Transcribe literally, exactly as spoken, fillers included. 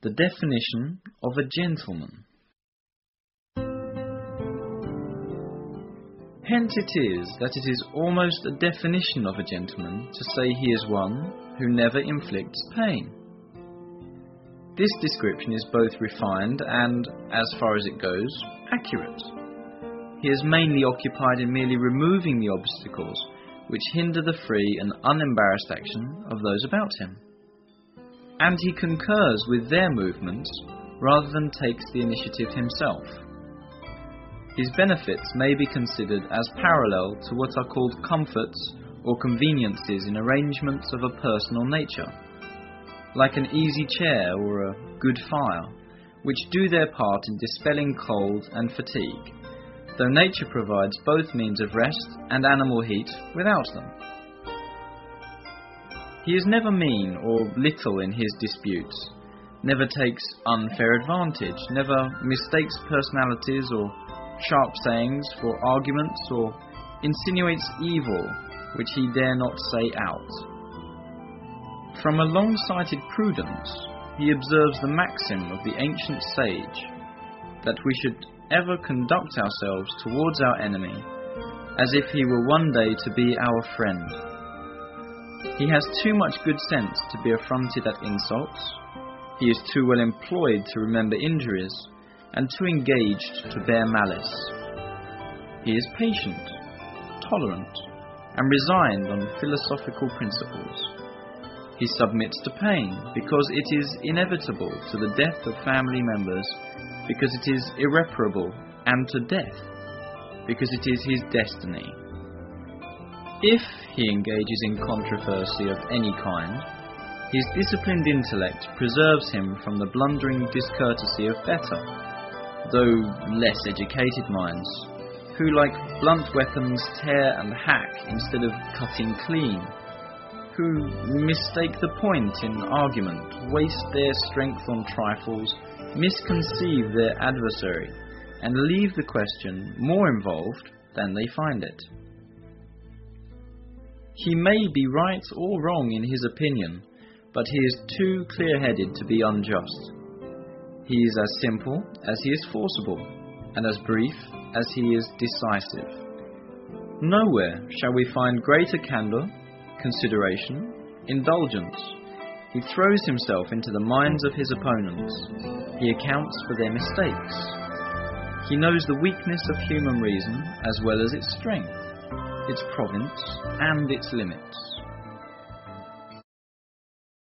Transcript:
The definition of a gentleman. Hence it is that it is almost a definition of a gentleman to say he is one who never inflicts pain. This description is both refined and, as far as it goes, accurate. He is mainly occupied in merely removing the obstacles which hinder the free and unembarrassed action of those about him. And he concurs with their movements rather than takes the initiative himself. His benefits may be considered as parallel to what are called comforts or conveniences in arrangements of a personal nature, like an easy chair or a good fire, which do their part in dispelling cold and fatigue, though nature provides both means of rest and animal heat without them. He is never mean or little in his disputes, never takes unfair advantage, never mistakes personalities or sharp sayings for arguments, or insinuates evil which he dare not say out. From a long-sighted prudence, he observes the maxim of the ancient sage, that we should ever conduct ourselves towards our enemy as if he were one day to be our friend. He has too much good sense to be affronted at insults, he is too well employed to remember injuries, and too engaged to bear malice. He is patient, tolerant, and resigned on philosophical principles. He submits to pain because it is inevitable to the death of family members, because it is irreparable, and to death, because it is his destiny. If he engages in controversy of any kind, his disciplined intellect preserves him from the blundering discourtesy of better, though less educated minds, who like blunt weapons tear and hack instead of cutting clean, who mistake the point in argument, waste their strength on trifles, misconceive their adversary, and leave the question more involved than they find it. He may be right or wrong in his opinion, but he is too clear-headed to be unjust. He is as simple as he is forcible, and as brief as he is decisive. Nowhere shall we find greater candour, consideration, indulgence. He throws himself into the minds of his opponents. He accounts for their mistakes. He knows the weakness of human reason as well as its strength, its province and its limits.